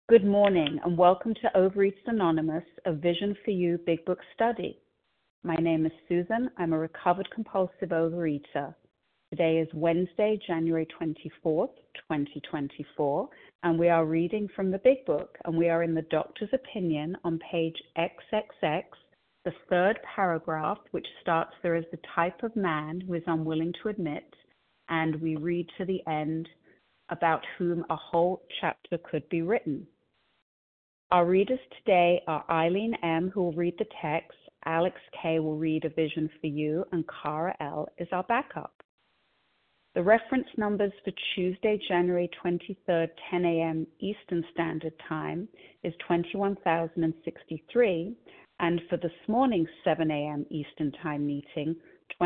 Good morning and welcome to Overeaters Anonymous, a Vision for You Big Book study. My name is Susan. I'm a recovered compulsive overeater. Today is Wednesday, January 24th, 2024, and we are reading from the Big Book, and we are in the doctor's opinion on page XXX, the third paragraph, which starts, "There is the type of man who is unwilling to admit," and we read to the end, about whom a whole chapter could be written. Our readers today are Eileen M., who will read the text, Alex K. will read A Vision for You, and Cara L. is our backup. The reference numbers for Tuesday, January 23rd, 10 a.m. Eastern Standard Time is 21,063, and for this morning's 7 a.m. Eastern Time meeting,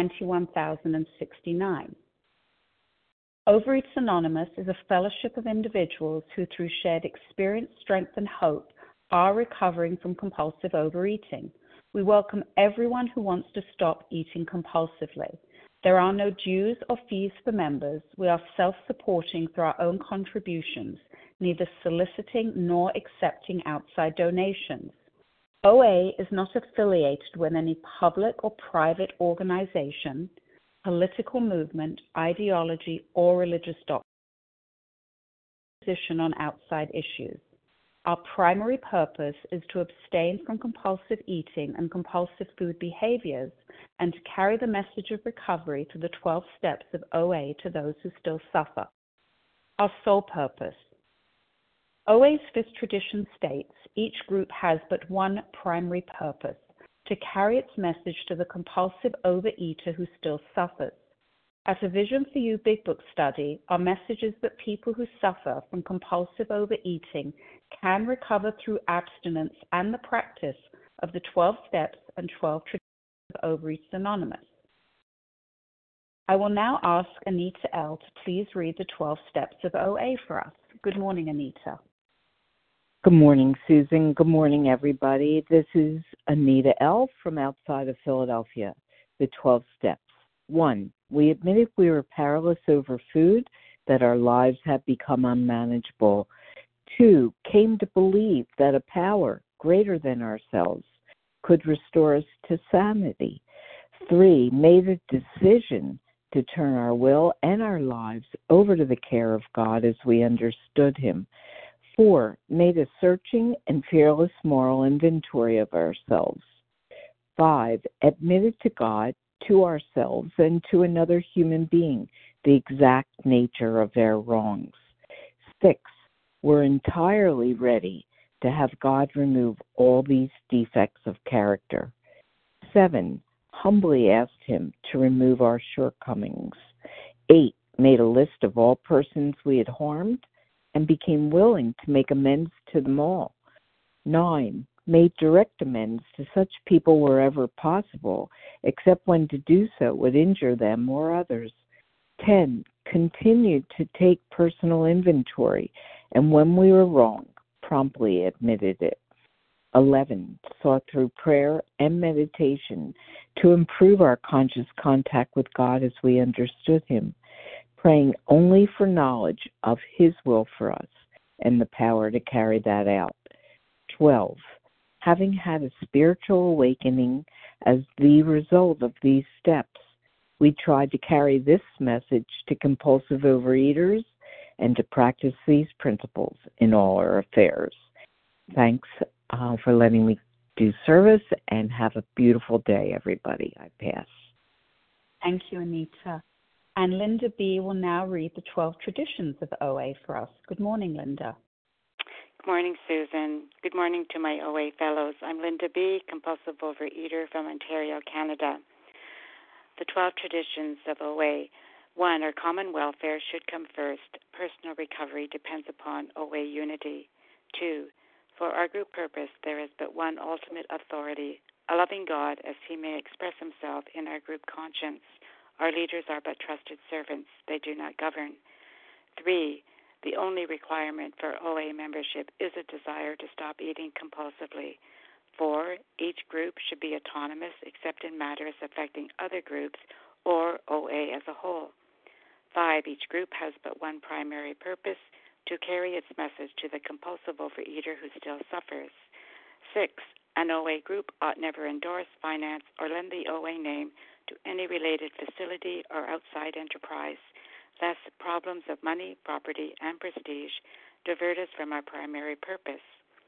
21,069. Overeaters Anonymous is a fellowship of individuals who, through shared experience, strength, and hope, are recovering from compulsive overeating. We welcome everyone who wants to stop eating compulsively. There are no dues or fees for members. We are self-supporting through our own contributions, neither soliciting nor accepting outside donations. OA is not affiliated with any public or private organization, political movement, ideology, or religious position on outside issues. Our primary purpose is to abstain from compulsive eating and compulsive food behaviors and to carry the message of recovery through the 12 steps of OA to those who still suffer. Our sole purpose. OA's fifth tradition states each group has but one primary purpose: to carry its message to the compulsive overeater who still suffers. At a Vision for You Big Book study, our message is that people who suffer from compulsive overeating can recover through abstinence and the practice of the 12 steps and 12 traditions of Overeaters Anonymous. I will now ask Anita L. to please read the 12 steps of OA for us. Good morning, Anita. Good morning, Susan. Good morning, everybody. This is Anita L. from outside of Philadelphia. The 12 steps. 1. We admitted we were powerless over food, that our lives had become unmanageable. 2. Came to believe that a power greater than ourselves could restore us to sanity. 3. Made a decision to turn our will and our lives over to the care of God as we understood Him. 4. Made a searching and fearless moral inventory of ourselves. 5. Admitted to God, to ourselves, and to another human being the exact nature of their wrongs. 6. We're entirely ready to have God remove all these defects of character. 7. Humbly asked Him to remove our shortcomings. 8. Made a list of all persons we had harmed and became willing to make amends to them all. 9. Made direct amends to such people wherever possible, except when to do so would injure them or others. 10. Continued to take personal inventory, and when we were wrong, promptly admitted it. 11. Sought through prayer and meditation to improve our conscious contact with God as we understood Him, praying only for knowledge of His will for us and the power to carry that out. 12. Having had a spiritual awakening as the result of these steps, we tried to carry this message to compulsive overeaters and to practice these principles in all our affairs. Thanks for letting me do service, and have a beautiful day, everybody. I pass. Thank you, Anita. And Linda B. will now read the 12 traditions of OA for us. Good morning, Linda. Good morning, Susan. Good morning to my OA fellows. I'm Linda B., compulsive overeater from Ontario, Canada. The 12 traditions of OA. 1. Our common welfare should come first. Personal recovery depends upon OA unity. 2. For our group purpose, there is but one ultimate authority, a loving God as He may express Himself in our group conscience. Our leaders are but trusted servants. They do not govern. 3. The only requirement for OA membership is a desire to stop eating compulsively. 4. Each group should be autonomous except in matters affecting other groups or OA as a whole. 5. Each group has but one primary purpose, to carry its message to the compulsive overeater who still suffers. 6. An OA group ought never endorse, finance, or lend the OA name to any related facility or outside enterprise, lest problems of money, property, and prestige divert us from our primary purpose.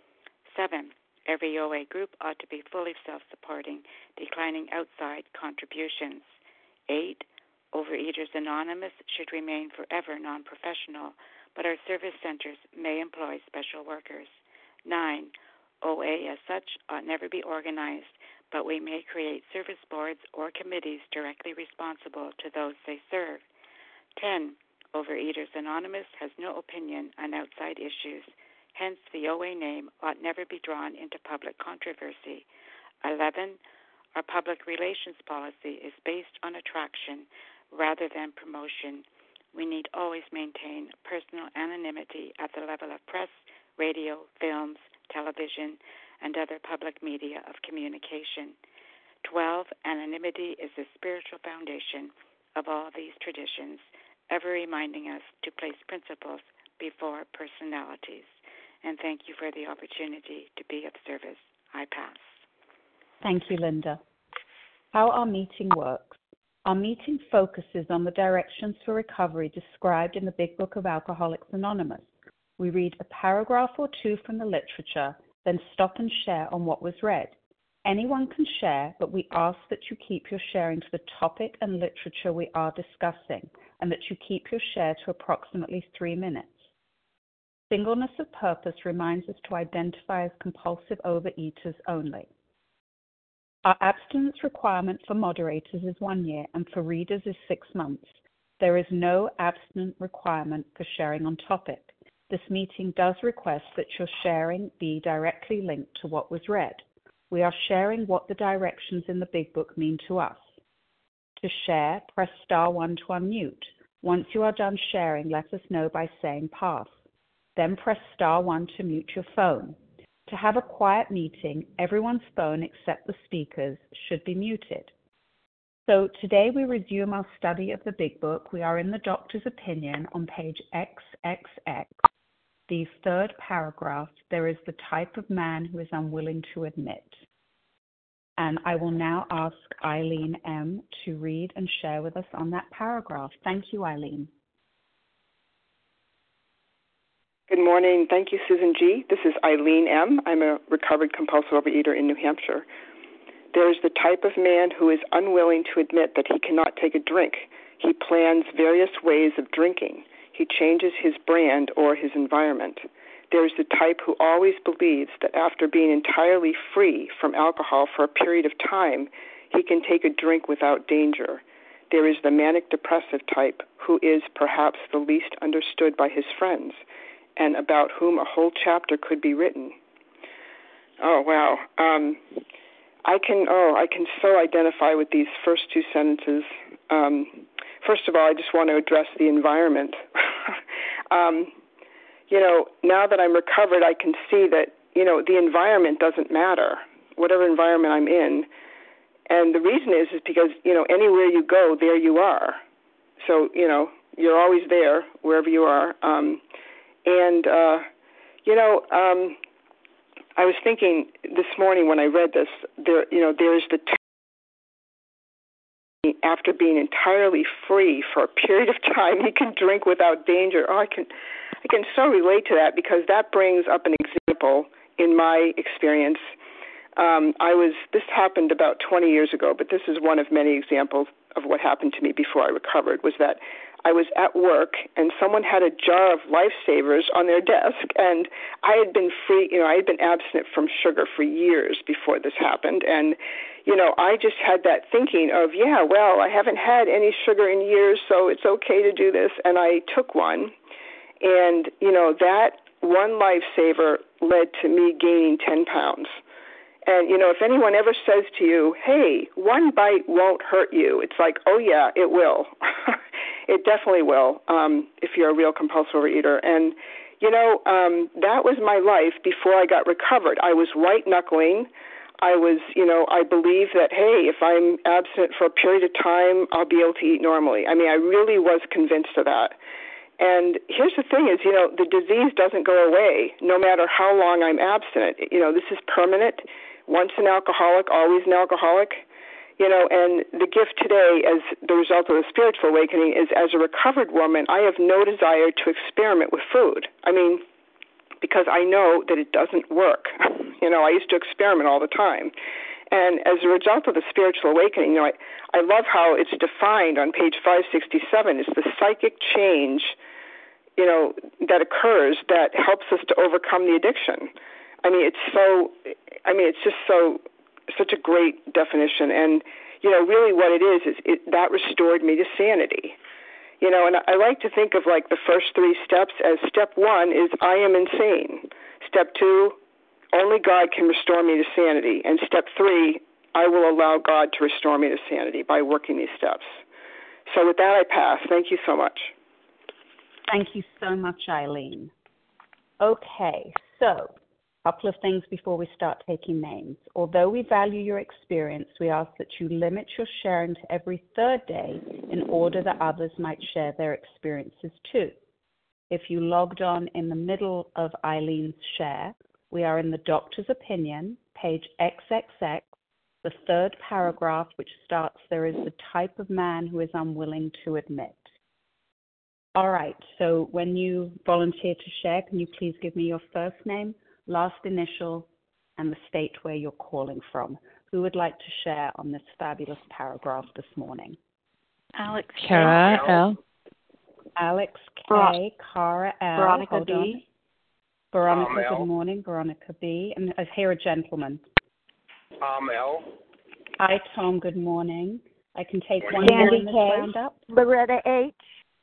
7. Every OA group ought to be fully self-supporting, declining outside contributions. 8. Overeaters Anonymous should remain forever non-professional, but our service centers may employ special workers. 9. OA as such ought never be organized, but we may create service boards or committees directly responsible to those they serve. 10. Overeaters Anonymous has no opinion on outside issues. Hence, the OA name ought never be drawn into public controversy. 11. Our public relations policy is based on attraction rather than promotion. We need always maintain personal anonymity at the level of press, radio, films, television, and other public media of communication. 12. Anonymity is the spiritual foundation of all these traditions, ever reminding us to place principles before personalities. And thank you for the opportunity to be of service. I pass. Thank you, Linda. How our meeting works. Our meeting focuses on the directions for recovery described in the Big Book of Alcoholics Anonymous. We read a paragraph or two from the literature, then stop and share on what was read. Anyone can share, but we ask that you keep your sharing to the topic and literature we are discussing, and that you keep your share to approximately 3 minutes. Singleness of purpose reminds us to identify as compulsive overeaters only. Our abstinence requirement for moderators is 1 year, and for readers is 6 months. There is no abstinence requirement for sharing on topic. This meeting does request that your sharing be directly linked to what was read. We are sharing what the directions in the Big Book mean to us. To share, press *1 to unmute. Once you are done sharing, let us know by saying pass. Then press *1 to mute your phone. To have a quiet meeting, everyone's phone except the speaker's should be muted. So today we resume our study of the Big Book. We are in the doctor's opinion on page XXX. The third paragraph, there is the type of man who is unwilling to admit. And I will now ask Eileen M. to read and share with us on that paragraph. Thank you, Eileen. Good morning. Thank you, Susan G. This is Eileen M. I'm a recovered compulsive overeater in New Hampshire. There is the type of man who is unwilling to admit that he cannot take a drink. He plans various ways of drinking. He changes his brand or his environment. There is the type who always believes that after being entirely free from alcohol for a period of time, he can take a drink without danger. There is the manic-depressive type who is perhaps the least understood by his friends, and about whom a whole chapter could be written. Oh, wow. I can so identify with these first 2 sentences. First of all, I just want to address the environment. Now that I'm recovered, I can see that, the environment doesn't matter, whatever environment I'm in. And the reason is because, anywhere you go, there you are. So, you're always there, wherever you are. I was thinking this morning when I read this, there is the after being entirely free for a period of time, he can drink without danger. I can so relate to that because that brings up an example in my experience. This happened about 20 years ago, but this is one of many examples of what happened to me before I recovered, was that I was at work and someone had a jar of Lifesavers on their desk, and I had been free, I had been abstinent from sugar for years before this happened, and I just had that thinking of, I haven't had any sugar in years, so it's okay to do this, and I took one, and that one Lifesaver led to me gaining 10 pounds. And, if anyone ever says to you, hey, one bite won't hurt you, it's like, oh, yeah, it will. It definitely will if you're a real compulsive overeater. And, that was my life before I got recovered. I was white-knuckling. I was, I believe that, hey, if I'm abstinent for a period of time, I'll be able to eat normally. I mean, I really was convinced of that. And here's the thing is, the disease doesn't go away no matter how long I'm abstinent. This is permanent. Once an alcoholic, always an alcoholic. And the gift today as the result of the spiritual awakening is, as a recovered woman, I have no desire to experiment with food. Because I know that it doesn't work. I used to experiment all the time. And as a result of the spiritual awakening, I love how it's defined on page 567. It's the psychic change, that occurs that helps us to overcome the addiction. It's just such a great definition. And, really what it is that restored me to sanity. And I like to think of like the first three steps as step one is I am insane. Step two, only God can restore me to sanity. And step three, I will allow God to restore me to sanity by working these steps. So with that, I pass. Thank you so much. Thank you so much, Eileen. Okay, so a couple of things before we start taking names. Although we value your experience, we ask that you limit your sharing to every third day in order that others might share their experiences too. If you logged on in the middle of Eileen's share, we are in the doctor's opinion, page XXX, the third paragraph, which starts, "There is the type of man who is unwilling to admit." All right, so when you volunteer to share, can you please give me your first name, last initial, and the state where you're calling from? Who would like to share on this fabulous paragraph this morning? Alex. Kara L. Alex K. Cara L. Veronica Hold B. on. Veronica, good morning. Veronica B. And I hear a gentleman. Tom L. Hi, Tom. Good morning. I can take one Sandy more in this K. roundup. Loretta H.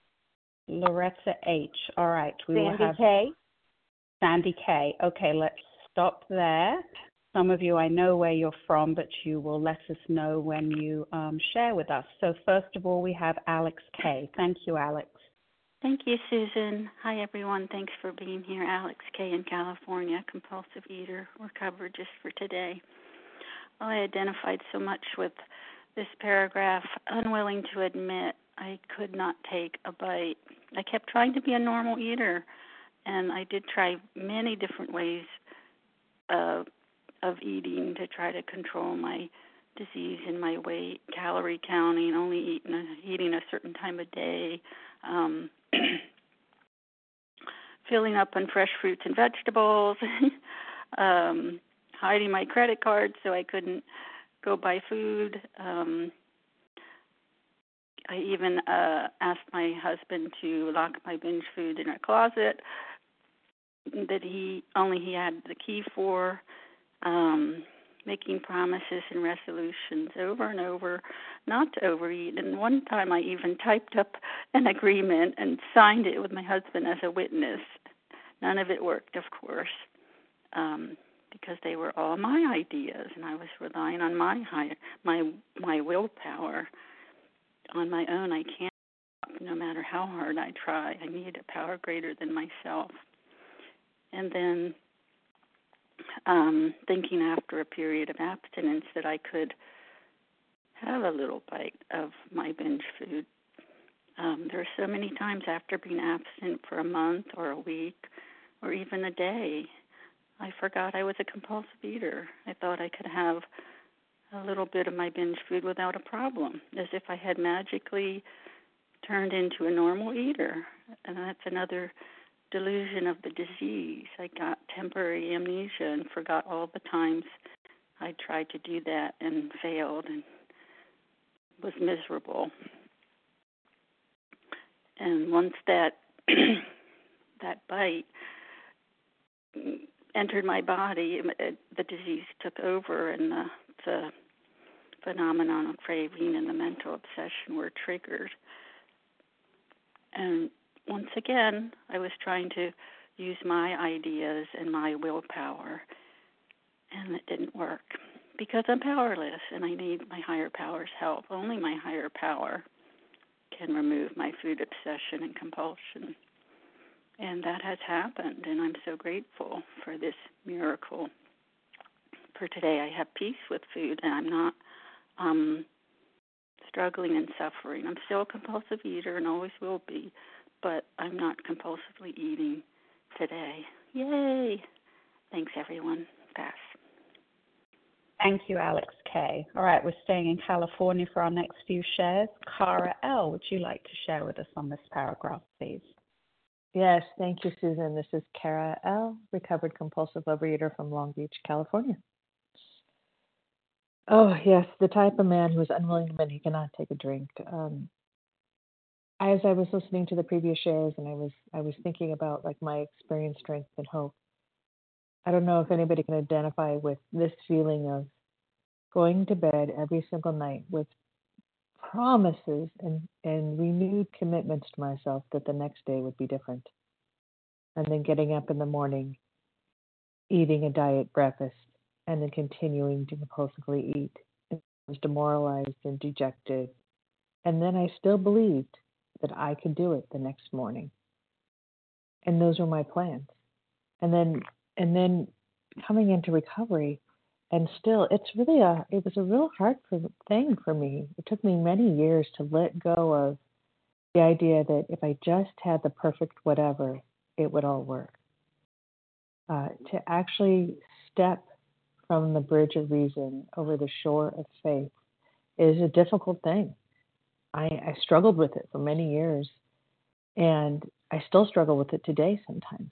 Loretta H. All right. We will Sandy have K. Sandy K. Okay, let's stop there. Some of you, I know where you're from, but you will let us know when you share with us. So first of all, we have Alex K. Thank you, Alex. Thank you, Susan. Hi, everyone. Thanks for being here. Alex K. in California, compulsive eater, recovered just for today. Well, I identified so much with this paragraph. Unwilling to admit I could not take a bite. I kept trying to be a normal eater, and I did try many different ways of eating to try to control my disease and my weight, calorie counting, only eating a certain time of day, filling up on fresh fruits and vegetables, hiding my credit card so I couldn't go buy food. I even asked my husband to lock my binge food in a closet that he had the key for, making promises and resolutions over and over not to overeat. And one time I even typed up an agreement and signed it with my husband as a witness. None of it worked, of course, because they were all my ideas, and I was relying on my willpower. On my own, I can't, no matter how hard I try. I need a power greater than myself. And then thinking after a period of abstinence that I could have a little bite of my binge food. There are so many times after being absent for a month or a week or even a day, I forgot I was a compulsive eater. I thought I could have a little bit of my binge food without a problem, as if I had magically turned into a normal eater. And that's another delusion of the disease. I got temporary amnesia and forgot all the times I tried to do that and failed and was miserable. And once that that bite entered my body, the disease took over, and the phenomenon of craving and the mental obsession were triggered. And once again, I was trying to use my ideas and my willpower, and it didn't work because I'm powerless and I need my higher power's help. Only my higher power can remove my food obsession and compulsion. And that has happened, and I'm so grateful for this miracle. For today, I have peace with food, and I'm not struggling and suffering. I'm still a compulsive eater and always will be, but I'm not compulsively eating today. Yay! Thanks, everyone. Pass. Thank you, Alex K. All right, we're staying in California for our next few shares. Cara L., would you like to share with us on this paragraph, please? Yes, thank you, Susan. This is Cara L., recovered compulsive overeater from Long Beach, California. Oh, yes, the type of man who is unwilling to admit he cannot take a drink. As I was listening to the previous shares, and I was thinking about like my experience, strength, and hope. I don't know if anybody can identify with this feeling of going to bed every single night with promises and renewed commitments to myself that the next day would be different. And then getting up in the morning, eating a diet breakfast, and then continuing to compulsively eat. And I was demoralized and dejected. And then I still believed that I could do it the next morning. And those were my plans. And then coming into recovery, and still, it was a real hard thing for me. It took me many years to let go of the idea that if I just had the perfect whatever, it would all work. To actually step from the bridge of reason over the shore of faith is a difficult thing. I struggled with it for many years, and I still struggle with it today sometimes.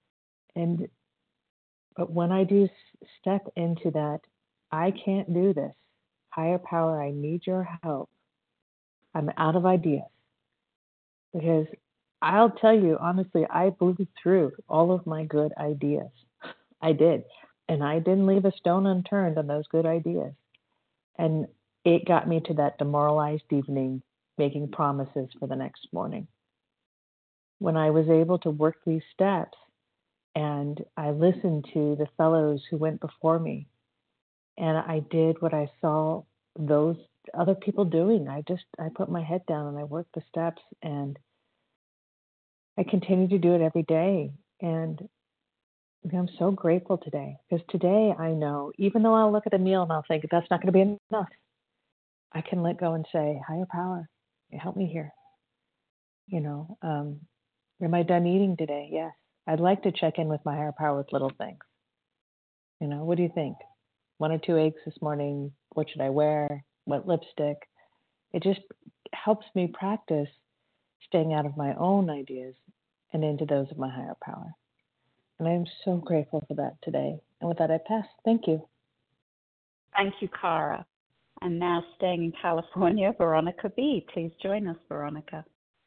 But when I do step into that, I can't do this. Higher power, I need your help. I'm out of ideas. Because I'll tell you, honestly, I blew through all of my good ideas. I did. And I didn't leave a stone unturned on those good ideas. And it got me to that demoralized evening, making promises for the next morning. When I was able to work these steps, and I listened to the fellows who went before me, and I did what I saw those other people doing. I put my head down and I worked the steps, and I continue to do it every day. And I'm so grateful today, because today I know, even though I'll look at a meal and I'll think that's not going to be enough, I can let go and say, higher power, help me here. Am I done eating today? Yes. I'd like to check in with my higher power with little things. What do you think? 1 or 2 eggs this morning. What should I wear? What lipstick? It just helps me practice staying out of my own ideas and into those of my higher power. And I'm so grateful for that today. And with that, I pass. Thank you. Thank you, Cara. And now staying in California, Veronica B. Please join us, Veronica.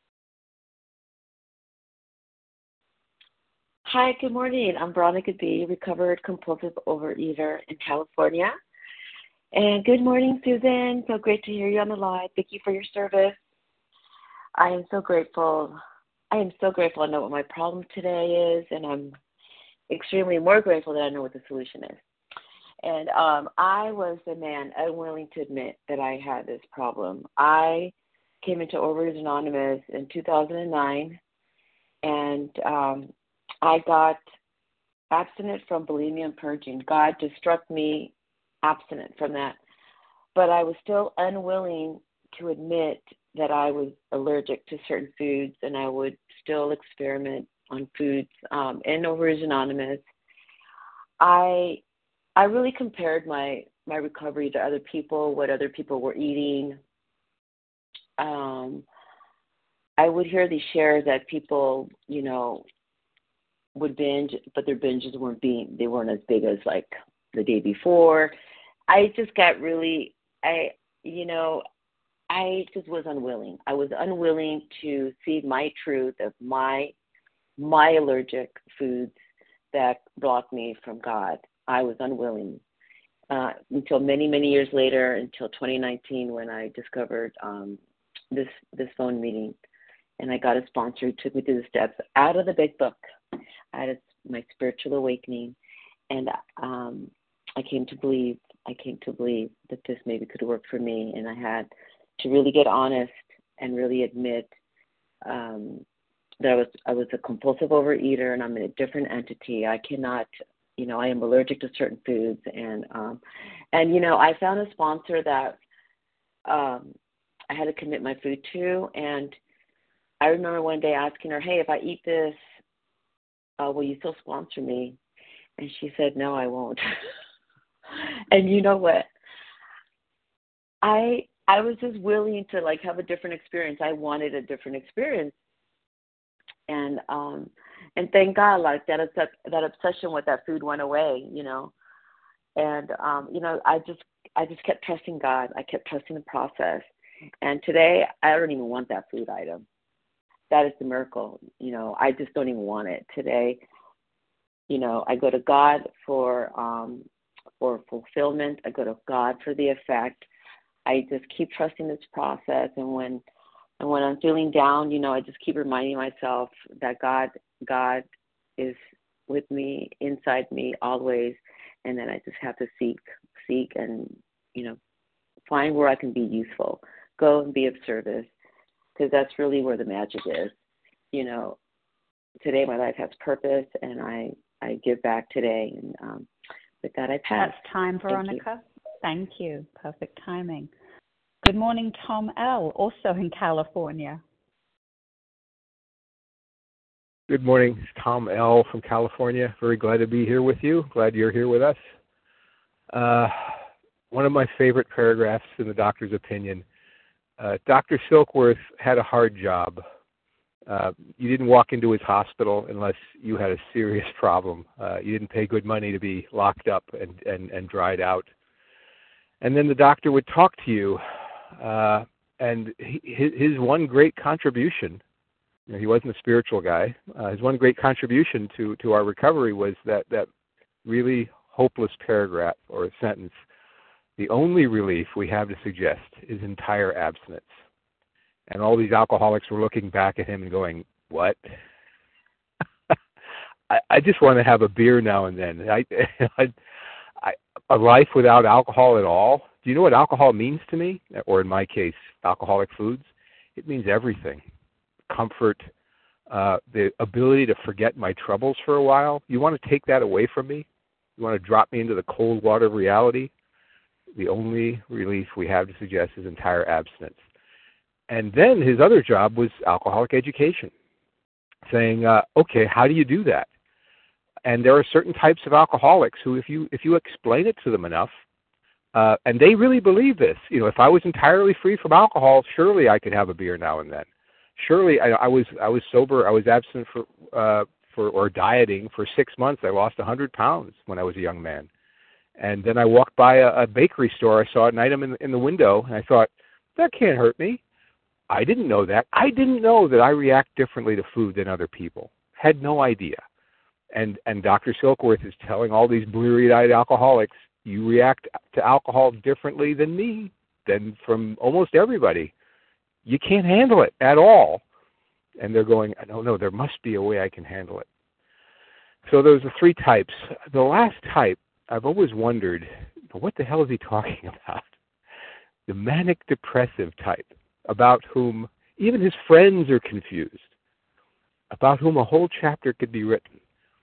Hi, good morning. I'm Veronica B., recovered compulsive overeater in California. And good morning, Susan. So great to hear you on the line. Thank you for your service. I am so grateful. I know what my problem today is, and I'm extremely more grateful that I know what the solution is. And I was the man unwilling to admit that I had this problem. I came into Overeaters Anonymous in 2009, and I got abstinent from bulimia and purging. God just struck me abstinent from that. But I was still unwilling to admit that I was allergic to certain foods, and I would still experiment on foods. In Overeaters Anonymous, I really compared my recovery to other people, what other people were eating. I would hear these shares that people, would binge, but their binges weren't as big as like the day before. I just got really, I just was unwilling. I was unwilling to see my truth of my allergic foods that blocked me from God. I was unwilling until many, many years later, until 2019, when I discovered this phone meeting, and I got a sponsor who took me through the steps out of the big book. I had my spiritual awakening, and I came to believe that this maybe could work for me, and I had to really get honest and really admit that I was a compulsive overeater, and I'm in a different entity. I cannot, I am allergic to certain foods, and I found a sponsor that I had to commit my food to, and I remember one day asking her, hey, if I eat this, will you still sponsor me? And she said, no, I won't. And you know what? I was just willing to like have a different experience. I wanted a different experience. And thank God, like that obsession with that food went away, you know. And you know, I just kept trusting God. I kept trusting the process. And today, I don't even want that food item. That is the miracle. You know, I just don't even want it today. You know, I go to God for fulfillment. I go to God for the effect. I just keep trusting this process. And when I'm feeling down, you know, I just keep reminding myself that God is with me, inside me, always. And then I just have to seek and, you know, find where I can be useful. Go and be of service, because that's really where the magic is. You know, today my life has purpose, and I give back today. And with that, I pass. That's time, Veronica. Thank you. Perfect timing. Good morning, Tom L., also in California. Good morning. It's Tom L. from California. Very glad to be here with you. Glad you're here with us. One of my favorite paragraphs in the doctor's opinion. Dr. Silkworth had a hard job. You didn't walk into his hospital unless you had a serious problem. You didn't pay good money to be locked up and dried out. And then the doctor would talk to you, and his one great contribution, you know, he wasn't a spiritual guy, his one great contribution to our recovery was that really hopeless paragraph or sentence: the only relief we have to suggest is entire abstinence. And all these alcoholics were looking back at him and going, what? I just want to have a beer now and then. A life without alcohol at all. Do you know what alcohol means to me? Or in my case, alcoholic foods? It means everything. Comfort, the ability to forget my troubles for a while. You want to take that away from me? You want to drop me into the cold water of reality? The only relief we have to suggest is entire abstinence. And then his other job was alcoholic education, saying, okay, how do you do that? And there are certain types of alcoholics who, if you explain it to them enough, and they really believe this, you know, if I was entirely free from alcohol, surely I could have a beer now and then. Surely I was sober, I was abstinent or dieting for 6 months. I lost 100 pounds when I was a young man. And then I walked by a bakery store. I saw an item in the window, and I thought, that can't hurt me. I didn't know that. I didn't know that I react differently to food than other people. Had no idea. And Dr. Silkworth is telling all these bleary-eyed alcoholics, you react to alcohol differently than me, than from almost everybody. You can't handle it at all. And they're going, no, there must be a way I can handle it. So those are three types. The last type, I've always wondered, what the hell is he talking about? The manic-depressive type, about whom even his friends are confused, about whom a whole chapter could be written.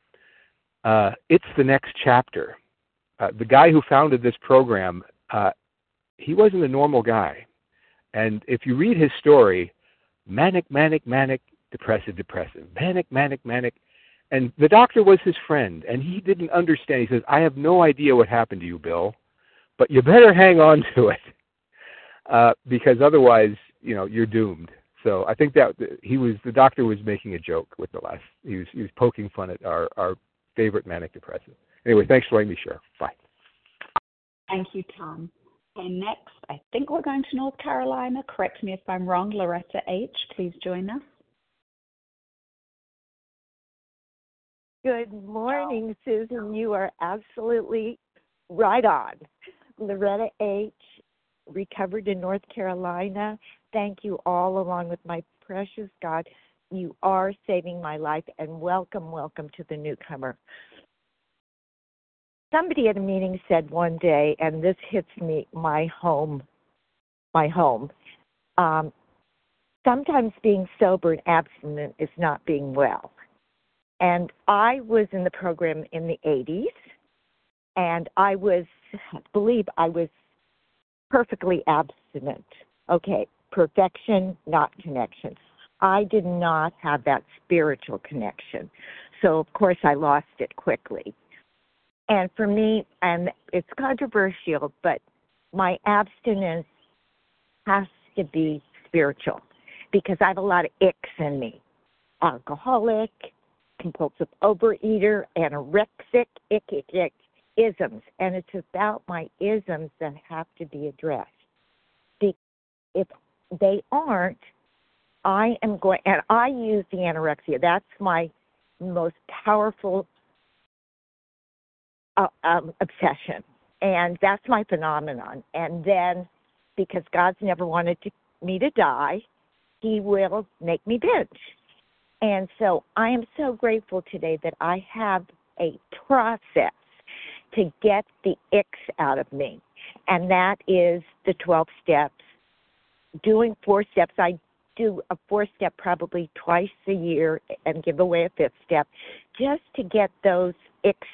It's the next chapter. The guy who founded this program, he wasn't a normal guy. And if you read his story, manic, depressive, manic. And the doctor was his friend, and he didn't understand. He says, I have no idea what happened to you, Bill, but you better hang on to it, because otherwise, you know, you're doomed. So I think that the doctor was making a joke with the last. He was poking fun at our favorite manic depressive. Anyway, thanks for letting me share. Bye. Thank you, Tom. And next, I think we're going to North Carolina. Correct me if I'm wrong. Loretta H., please join us. Good morning, Susan. You are absolutely right on. Loretta H., recovered in North Carolina. Thank you all, along with my precious God. You are saving my life, and welcome to the newcomer. Somebody at a meeting said one day, and this hits me, my home. Sometimes being sober and abstinent is not being well. And I was in the program in the 80s, and I believe I was perfectly abstinent. Okay, perfection, not connection. I did not have that spiritual connection. So, of course, I lost it quickly. And for me, and it's controversial, but my abstinence has to be spiritual because I have a lot of icks in me. Alcoholic, compulsive overeater, anorexic, ick, isms. And it's about my isms that have to be addressed. If they aren't, I am going, and I use the anorexia. That's my most powerful obsession. And that's my phenomenon. And then, because God's never wanted me to die, He will make me binge. And so I am so grateful today that I have a process to get the icks out of me. And that is the 12 steps. Doing 4 steps, I do a 4-step probably twice a year and give away a 5th step just to get those icks.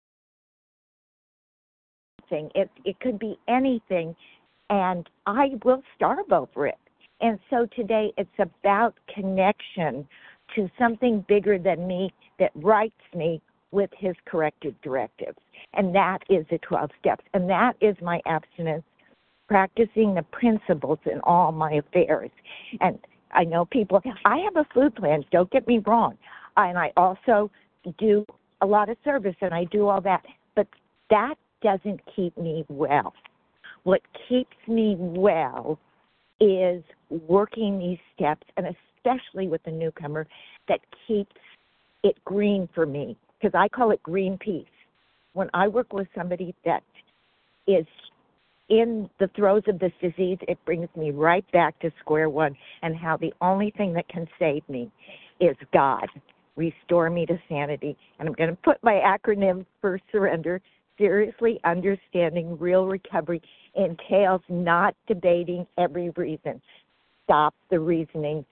It could be anything, and I will starve over it. And so today it's about connection to something bigger than me that writes me with His corrective directives. And that is the 12 steps. And that is my abstinence, practicing the principles in all my affairs. And I know people, I have a food plan, don't get me wrong. And I also do a lot of service and I do all that. But that doesn't keep me well. What keeps me well is working these steps, and especially with the newcomer, that keeps it green for me, because I call it green peace. When I work with somebody that is in the throes of this disease, it brings me right back to square one, and how the only thing that can save me is God. Restore me to sanity. And I'm going to put my acronym for surrender. Seriously understanding real recovery entails not debating every reason. Stop the reasoning,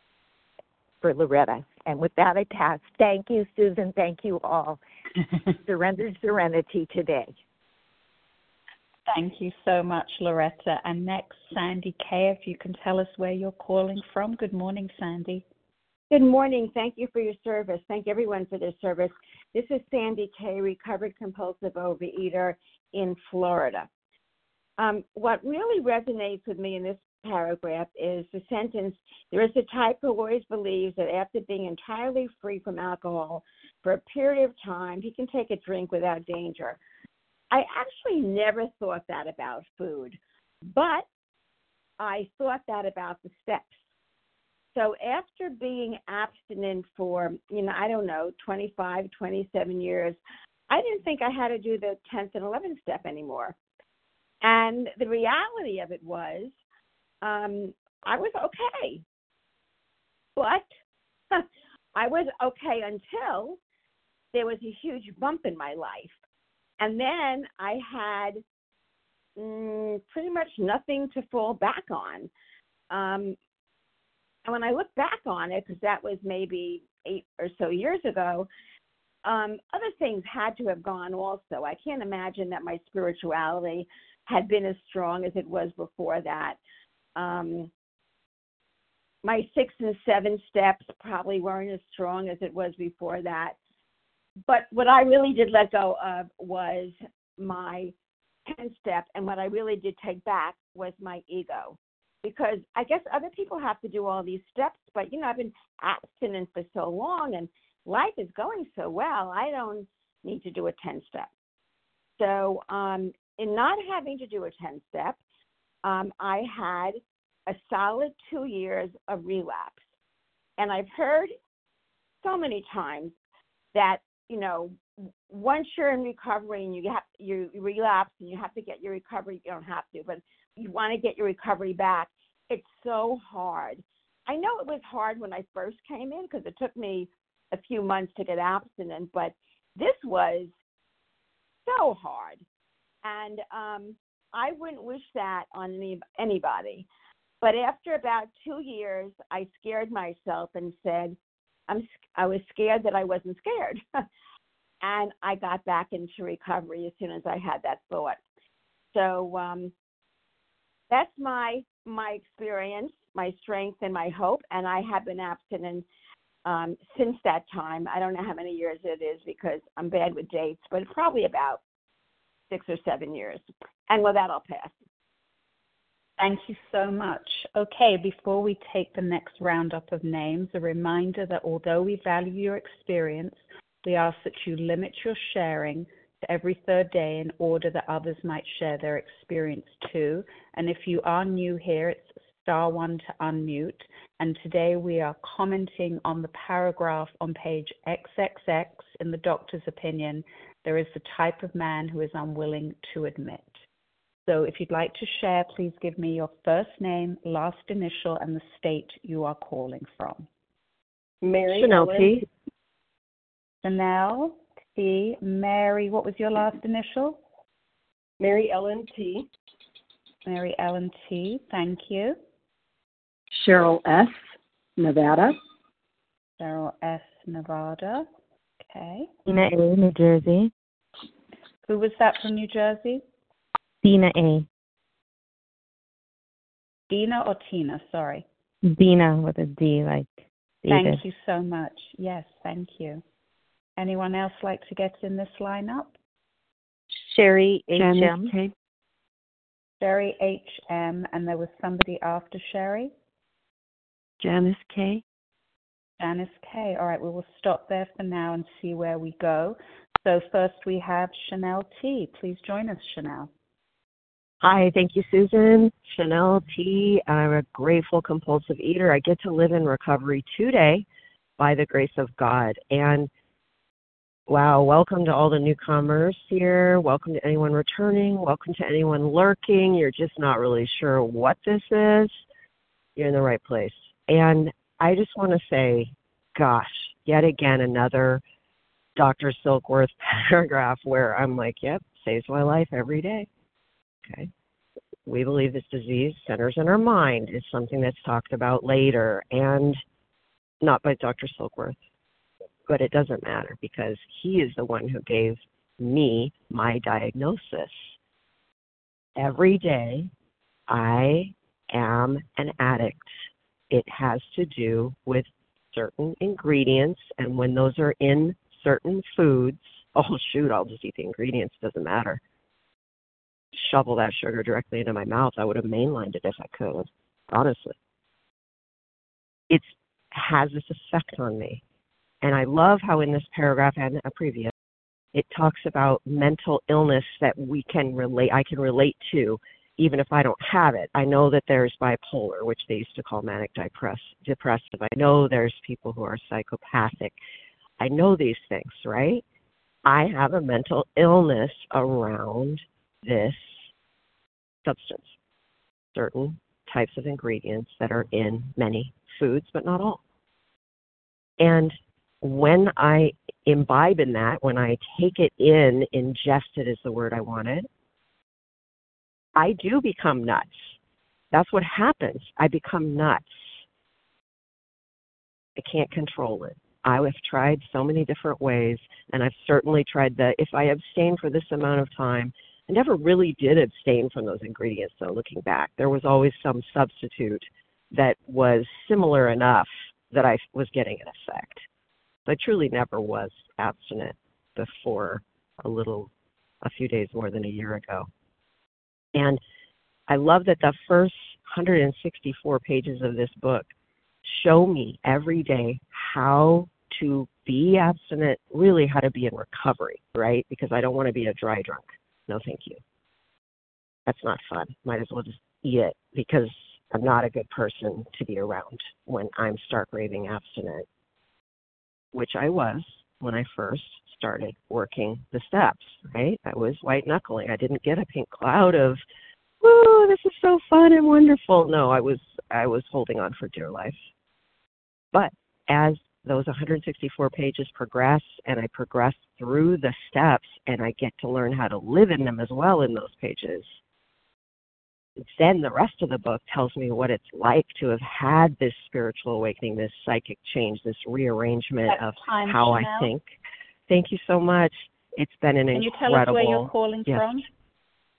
for Loretta. And with that, I pass. Thank you, Susan. Thank you all. Surrender serenity today. Thank you so much, Loretta. And next, Sandy Kay, if you can tell us where you're calling from. Good morning, Sandy. Good morning. Thank you for your service. Thank everyone for their service. This is Sandy Kay, recovered compulsive overeater in Florida. What really resonates with me in this paragraph is the sentence, there is a type who always believes that after being entirely free from alcohol for a period of time, he can take a drink without danger. I actually never thought that about food, but I thought that about the steps. So after being abstinent for, 25, 27 years, I didn't think I had to do the 10th and 11th step anymore. And the reality of it was, I was okay. But I was okay until there was a huge bump in my life. And then I had pretty much nothing to fall back on. And when I look back on it, because that was maybe 8 or so years ago, other things had to have gone also. I can't imagine that my spirituality had been as strong as it was before that. My 6 and 7 steps probably weren't as strong as it was before that. But what I really did let go of was my 10th step, and what I really did take back was my ego. Because I guess other people have to do all these steps, but, I've been abstinent for so long and life is going so well, I don't need to do a 10-step. So in not having to do a 10-step, I had a solid 2 years of relapse. And I've heard so many times that, once you're in recovery and you relapse and you have to get your recovery, you don't have to, but you want to get your recovery back. It's so hard. I know it was hard when I first came in because it took me a few months to get abstinent, but this was so hard. And I wouldn't wish that on anybody. But after about 2 years, I scared myself and said, I was scared that I wasn't scared. And I got back into recovery as soon as I had that thought. So that's my my experience, my strength, and my hope, and I have been abstinent since that time. I don't know how many years it is because I'm bad with dates, but it's probably about 6 or 7 years. And with that, I'll pass. Thank you so much. Okay, before we take the next roundup of names, a reminder that although we value your experience, we ask that you limit your sharing to every third day in order that others might share their experience too. And if you are new here, it's *1 to unmute. And today we are commenting on the paragraph on page XXX in the doctor's opinion. There is the type of man who is unwilling to admit. So if you'd like to share, please give me your first name, last initial, and the state you are calling from. Mary Chanel Ellen. P. Chanel T. Mary, what was your last initial? Mary Ellen T. Mary Ellen T. Thank you. Cheryl S., Nevada. Cheryl S., Nevada. Okay. Tina A., New Jersey. Who was that from New Jersey? Dina A. Dina or Tina? Sorry. Dina with a D, like David. Thank you so much. Yes, thank you. Anyone else like to get in this lineup? Sherry H.M. Sherry H.M. And there was somebody after Sherry? Janice K. Janice K. All right, we will stop there for now and see where we go. So first we have Chanel T. Please join us, Chanel. Hi, thank you, Susan. Chanel T. I'm a grateful compulsive eater. I get to live in recovery today by the grace of God. And wow, welcome to all the newcomers here. Welcome to anyone returning. Welcome to anyone lurking. You're just not really sure what this is. You're in the right place. And I just want to say, gosh, yet again, another Dr. Silkworth paragraph where I'm like, yep, saves my life every day. Okay. We believe this disease centers in our mind is something that's talked about later, and not by Dr. Silkworth. But it doesn't matter because he is the one who gave me my diagnosis. Every day I am an addict. It has to do with certain ingredients, and when those are in certain foods, oh shoot, I'll just eat the ingredients, doesn't matter. Shovel that sugar directly into my mouth. I would have mainlined it if I could, honestly. It has this effect on me. And I love how in this paragraph and a previous, it talks about mental illness that I can relate to, even if I don't have it. I know that there's bipolar, which they used to call manic depressive. I know there's people who are psychopathic. I know these things, right? I have a mental illness around this substance, certain types of ingredients that are in many foods, but not all. And when I imbibe in that, when I take it in, ingest it is the word I wanted, I do become nuts. That's what happens. I become nuts. I can't control it. I have tried so many different ways, and I've certainly tried if I abstain for this amount of time, I never really did abstain from those ingredients, though, looking back. There was always some substitute that was similar enough that I was getting an effect. I truly never was abstinent before a few days more than a year ago. And I love that the first 164 pages of this book show me every day how to be abstinent, really how to be in recovery, right? Because I don't want to be a dry drunk. No, thank you. That's not fun. Might as well just eat it because I'm not a good person to be around when I'm stark raving abstinent, which I was when I first started working the steps, right? I was white knuckling. I didn't get a pink cloud of, woo, this is so fun and wonderful. No, I was holding on for dear life. But as those 164 pages progress and I progress through the steps and I get to learn how to live in them as well in those pages, then the rest of the book tells me what it's like to have had this spiritual awakening, this psychic change, this rearrangement of how Chanel. I think. Thank you so much. It's been an incredible... Can you tell us where you're calling from?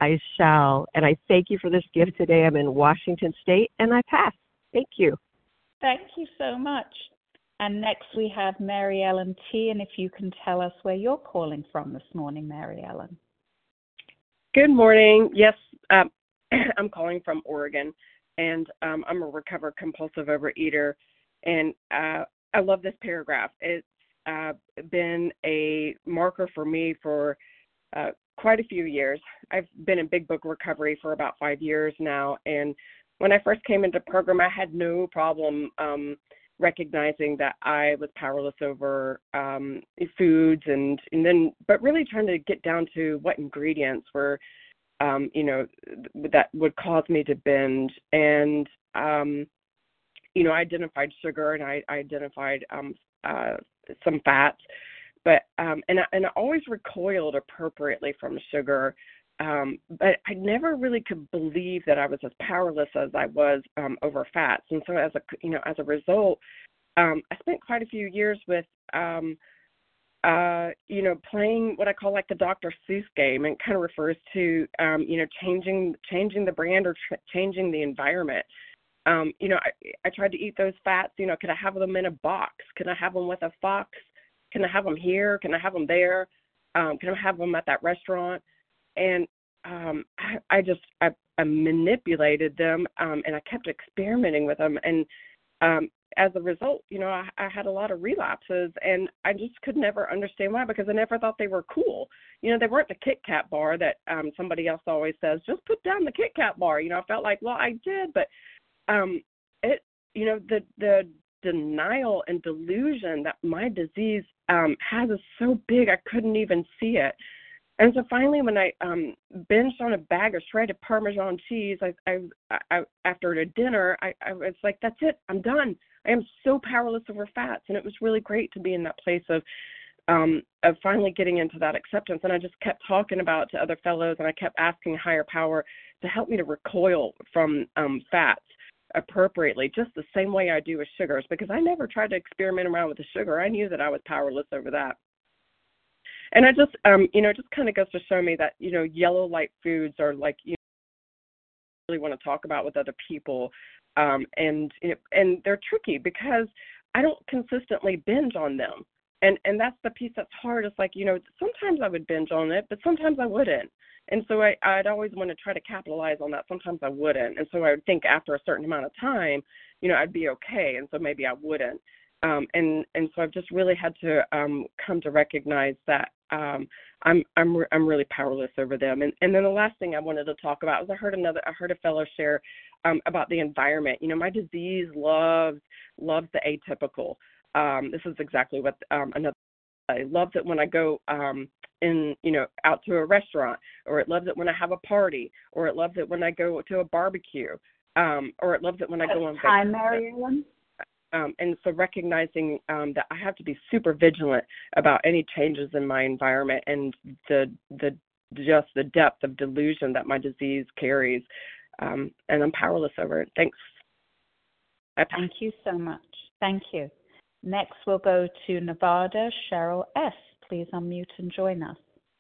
I shall. And I thank you for this gift today. I'm in Washington State, and I pass. Thank you. Thank you so much. And next we have Mary Ellen T. And if you can tell us where you're calling from this morning, Mary Ellen. Good morning. Yes, I'm calling from Oregon, and I'm a recovered compulsive overeater. And I love this paragraph. It's been a marker for me for quite a few years. I've been in Big Book recovery for about 5 years now, and when I first came into the program, I had no problem recognizing that I was powerless over foods, and then, but really trying to get down to what ingredients were, that would cause me to binge. And, I identified sugar, and I identified some fats, but and I always recoiled appropriately from sugar. But I never really could believe that I was as powerless as I was over fats. And so as a result, I spent quite a few years with, playing what I call like the Dr. Seuss game. It kind of refers to, changing the brand or changing the environment. I tried to eat those fats. Could I have them in a box? Can I have them with a fox? Can I have them here? Can I have them there? Can I have them at that restaurant? And I manipulated them, and I kept experimenting with them. And as a result, I had a lot of relapses, and I just could never understand why, because I never thought they were cool. They weren't the Kit Kat bar that somebody else always says, just put down the Kit Kat bar. I felt like, well, I did, but the denial and delusion that my disease has is so big I couldn't even see it. And so finally, when I binged on a bag of shredded Parmesan cheese, I after a dinner, I was like, that's it, I'm done. I am so powerless over fats. And it was really great to be in that place of finally getting into that acceptance. And I just kept talking about it to other fellows, and I kept asking higher power to help me to recoil from fats appropriately, just the same way I do with sugars, because I never tried to experiment around with the sugar. I knew that I was powerless over that. And I just, just kind of goes to show me that, yellow light foods are like, really want to talk about with other people. And they're tricky because I don't consistently binge on them. And that's the piece that's hard. It's like, sometimes I would binge on it, but sometimes I wouldn't. And so I'd always want to try to capitalize on that. Sometimes I wouldn't. And so I would think after a certain amount of time, I'd be okay. And so maybe I wouldn't. And so I've just really had to come to recognize that I'm really powerless over them. And then the last thing I wanted to talk about was I heard a fellow share about the environment. My disease loves the atypical. This is exactly what I love it when I go out to a restaurant, or it loves it when I have a party, or it loves it when I go to a barbecue, or it loves it when I go on vacation. Hi, Mary Ellen. And so recognizing that I have to be super vigilant about any changes in my environment and the depth of delusion that my disease carries, and I'm powerless over it. Thanks. Thank you so much. Thank you. Next, we'll go to Nevada. Cheryl S. Please unmute and join us.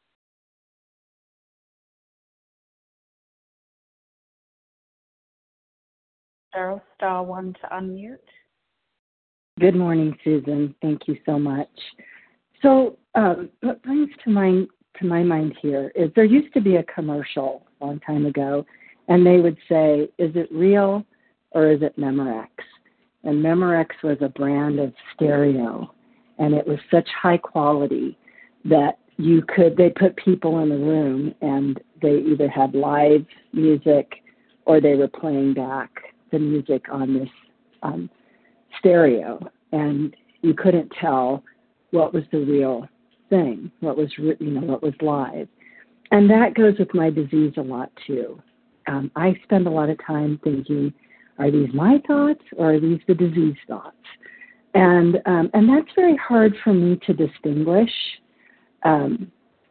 Cheryl, *1 to unmute. Good morning, Susan. Thank you so much. So what brings to my mind here is there used to be a commercial a long time ago, and they would say, is it real or is it Memorex? And Memorex was a brand of stereo, and it was such high quality that they put people in a room, and they either had live music or they were playing back the music on this stereo, and you couldn't tell what was the real thing, what was live. And that goes with my disease a lot too. I spend a lot of time thinking, are these my thoughts or are these the disease thoughts? And that's very hard for me to distinguish. And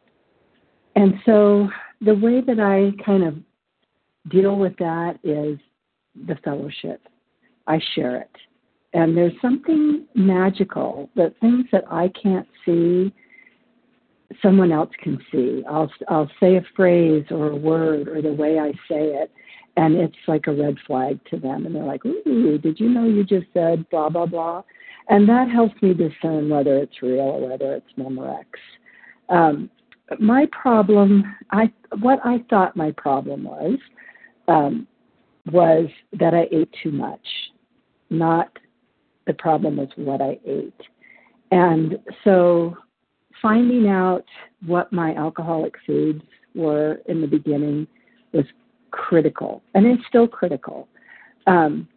so the way that I kind of deal with that is the fellowship. I share it. And there's something magical, that things that I can't see, someone else can see. I'll say a phrase or a word or the way I say it, and it's like a red flag to them, and they're like, "Ooh, did you know you just said blah blah blah?" And that helps me discern whether it's real or whether it's Memorex. My problem, what I thought my problem was that I ate too much. Not the problem was what I ate. And so finding out what my alcoholic foods were in the beginning was critical, and it's still critical. When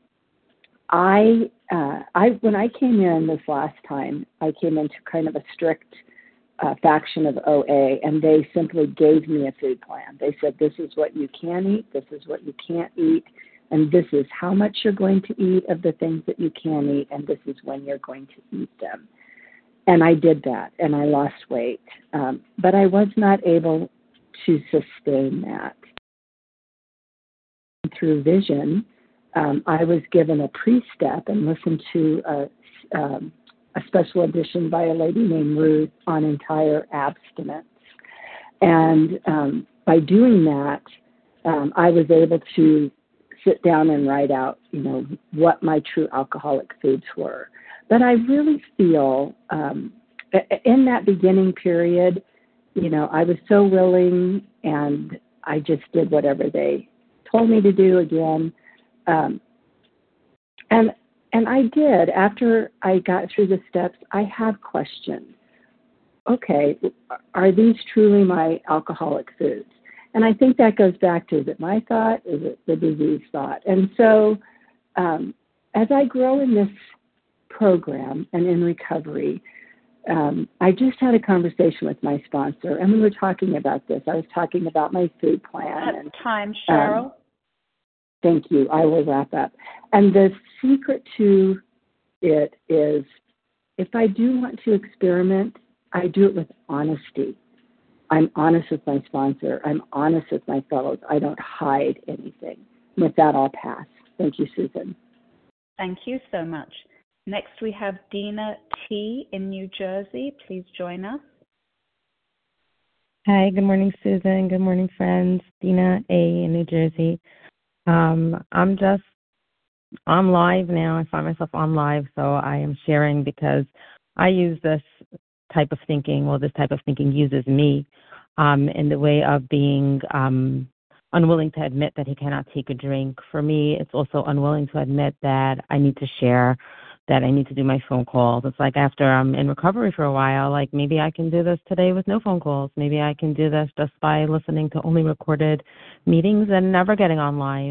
I came in this last time, I came into kind of a strict faction of OA, and they simply gave me a food plan. They said, this is what you can eat, this is what you can't eat, and this is how much you're going to eat of the things that you can eat, and this is when you're going to eat them. And I did that, and I lost weight. But I was not able to sustain that. Through Vision, I was given a pre-step and listened to a special edition by a lady named Ruth on entire abstinence. And by doing that, I was able to sit down and write out, what my true alcoholic foods were. But I really feel in that beginning period, I was so willing, and I just did whatever they told me to do again. And I did. After I got through the steps, I have questions. Okay, are these truly my alcoholic foods? And I think that goes back to, is it my thought? Is it the disease thought? And so as I grow in this program and in recovery, I just had a conversation with my sponsor, and we were talking about this. I was talking about my food plan. That's time, Cheryl. Thank you. I will wrap up. And the secret to it is, if I do want to experiment, I do it with honesty. I'm honest with my sponsor. I'm honest with my fellows. I don't hide anything. With that, I'll pass. Thank you, Susan. Thank you so much. Next, we have Dina T. in New Jersey. Please join us. Hi, good morning, Susan. Good morning, friends. Dina A. in New Jersey. I'm live now. I find myself on live, so I am sharing because I use this type of thinking. Well, this type of thinking uses me in the way of being unwilling to admit that he cannot take a drink. For me, it's also unwilling to admit that I need to share, that I need to do my phone calls. It's like after I'm in recovery for a while, like maybe I can do this today with no phone calls. Maybe I can do this just by listening to only recorded meetings and never getting on live.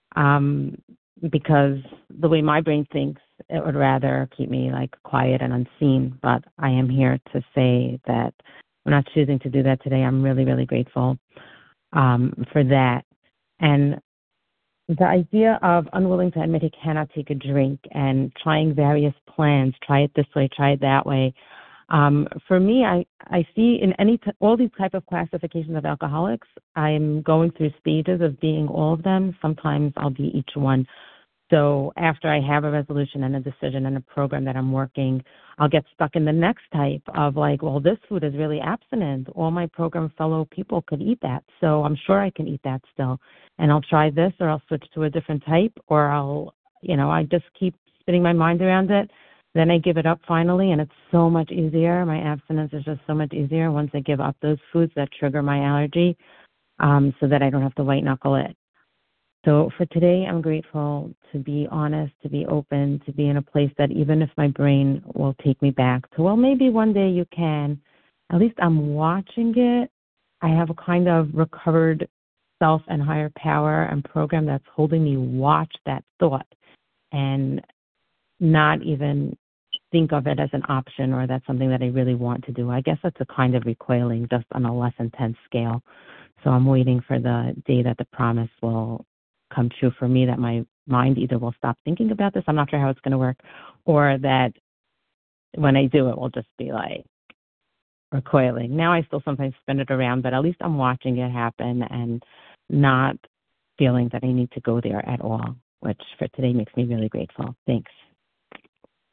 Because the way my brain thinks, it would rather keep me like quiet and unseen. But I am here to say that I'm not choosing to do that today. I'm really, really grateful for that. And the idea of unwilling to admit he cannot take a drink and trying various plans, try it this way, try it that way. For me, I see in all these type of classifications of alcoholics, I'm going through stages of being all of them. Sometimes I'll be each one. So after I have a resolution and a decision and a program that I'm working, I'll get stuck in the next type of like, well, this food is really abstinent. All my program fellow people could eat that. So I'm sure I can eat that still. And I'll try this, or I'll switch to a different type, or I just keep spinning my mind around it. Then I give it up finally, and it's so much easier. My abstinence is just so much easier once I give up those foods that trigger my allergy, so that I don't have to white knuckle it. So for today, I'm grateful to be honest, to be open, to be in a place that even if my brain will take me back to, well, maybe one day you can, at least I'm watching it. I have a kind of recovered self and higher power and program that's holding me watch that thought and not even think of it as an option or that's something that I really want to do. I guess that's a kind of recoiling, just on a less intense scale. So I'm waiting for the day that the promise will come true for me, that my mind either will stop thinking about this, I'm not sure how it's going to work, or that when I do it will just be like recoiling. Now I still sometimes spin it around, but at least I'm watching it happen and not feeling that I need to go there at all, which for today makes me really grateful. Thanks.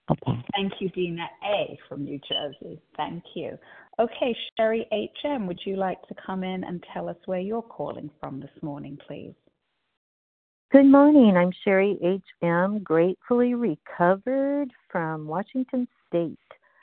Okay. Thank you, Dina A. from New Jersey. Thank you. Okay, Sherry H.M., would you like to come in and tell us where you're calling from this morning, please? Good morning. I'm Sherry H.M., gratefully recovered from Washington State.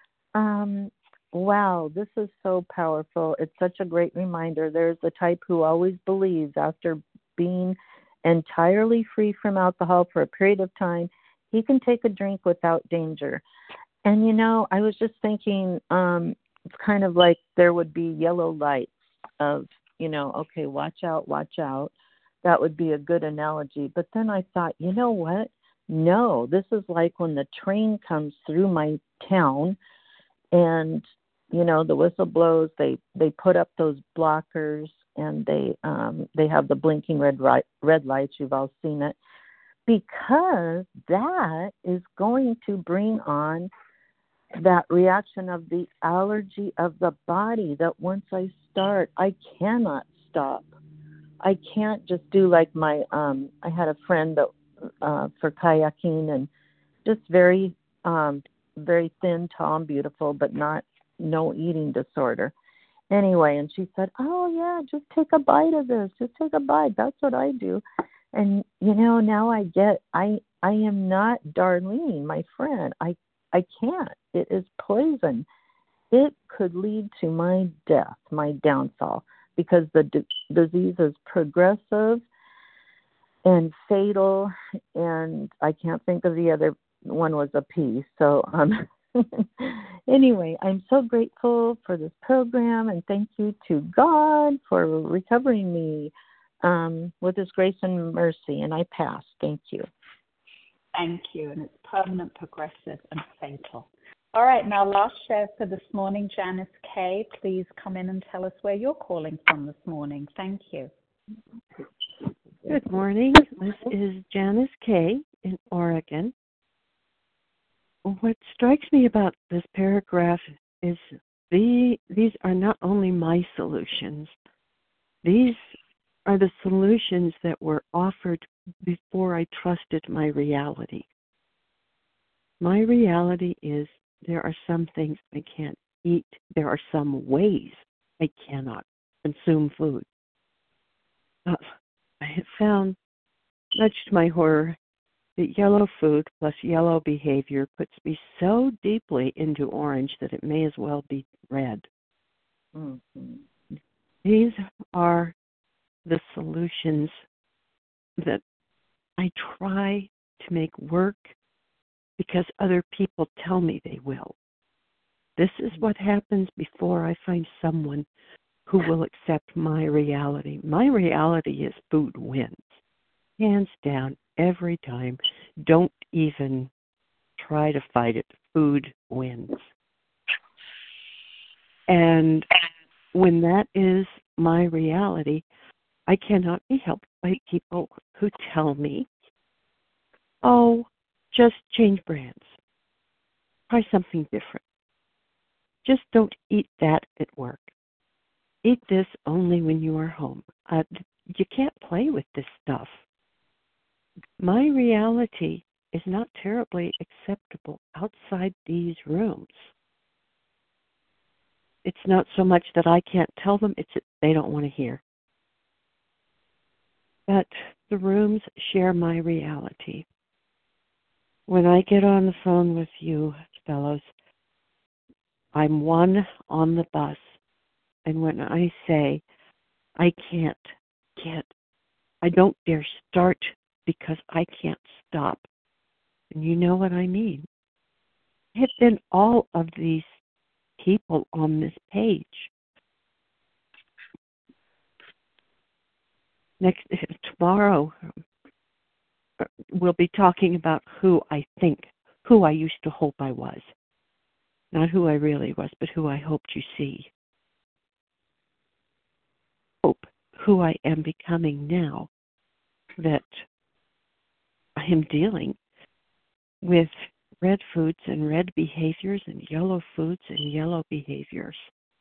Wow, this is so powerful. It's such a great reminder. There's the type who always believes after being entirely free from alcohol for a period of time, he can take a drink without danger. And, you know, I was just thinking, it's kind of like there would be yellow lights of, you know, okay, watch out, watch out. That would be a good analogy. But then I thought, you know what? No, this is like when the train comes through my town and, you know, the whistle blows, they put up those blockers and they have the blinking red lights. You've all seen it. Because that is going to bring on that reaction of the allergy of the body that once I start, I cannot stop. I can't just do like my, I had a friend that, for kayaking and just very, very thin, tall, and beautiful, but no eating disorder. Anyway, and she said, oh yeah, just take a bite of this. Just take a bite. That's what I do. And, you know, now I get, I am not Darlene, my friend. I can't. It is poison. It could lead to my death, my downfall, because the disease is progressive and fatal, and I can't think of the other one was a P. So, anyway, I'm so grateful for this program, and thank you to God for recovering me with His grace and mercy, and I pass. Thank you. Thank you, and it's permanent, progressive, and fatal. All right, now last share for this morning, Janice K. Please come in and tell us where you're calling from this morning. Thank you. Good morning. This is Janice K. in Oregon. What strikes me about this paragraph is these are not only my solutions. These are the solutions that were offered before I trusted my reality. My reality is there are some things I can't eat. There are some ways I cannot consume food. I have found, much to my horror, that yellow food plus yellow behavior puts me so deeply into orange that it may as well be red. Mm-hmm. These are the solutions that I try to make work because other people tell me they will. This is what happens before I find someone who will accept my reality. My reality is food wins. Hands down, every time. Don't even try to fight it. Food wins. And when that is my reality, I cannot be helped by people who tell me, oh, just change brands. Try something different. Just don't eat that at work. Eat this only when you are home. You can't play with this stuff. My reality is not terribly acceptable outside these rooms. It's not so much that I can't tell them, it's that they don't want to hear. But the rooms share my reality. When I get on the phone with you, fellows, I'm one on the bus. And when I say, I can't, I don't dare start because I can't stop. And you know what I mean. I have been all of these people on this page. Tomorrow, we'll be talking about who I used to hope I was. Not who I really was, but who I hoped you see. Hope who I am becoming now that I am dealing with red foods and red behaviors and yellow foods and yellow behaviors.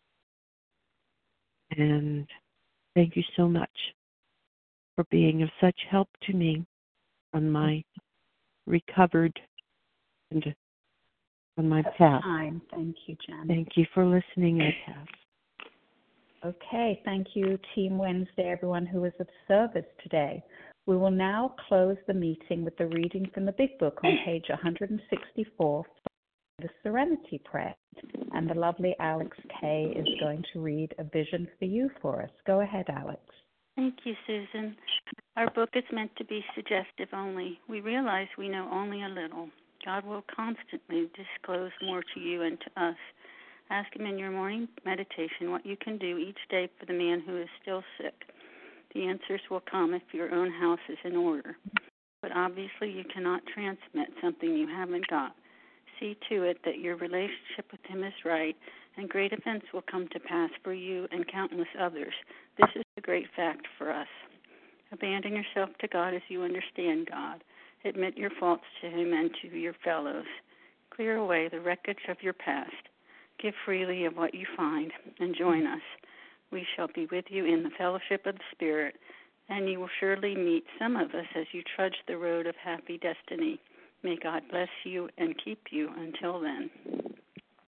And thank you so much for being of such help to me on my recovered and on my That's path. time. Thank you, Jen. Thank you for listening, I pass. Okay, thank you, Team Wednesday, everyone who was of service today. We will now close the meeting with the reading from the Big Book on page 164, the Serenity Prayer. And the lovely Alex Kay is going to read A Vision for You for us. Go ahead, Alex. Thank you, Susan. Our book is meant to be suggestive only. We realize we know only a little. God will constantly disclose more to you and to us. Ask Him in your morning meditation what you can do each day for the man who is still sick. The answers will come if your own house is in order. But obviously you cannot transmit something you haven't got. See to it that your relationship with Him is right, and great events will come to pass for you and countless others. This is a great fact for us. Abandon yourself to God as you understand God. Admit your faults to Him and to your fellows. Clear away the wreckage of your past. Give freely of what you find, and join us. We shall be with you in the fellowship of the Spirit, and you will surely meet some of us as you trudge the road of happy destiny. May God bless you and keep you until then.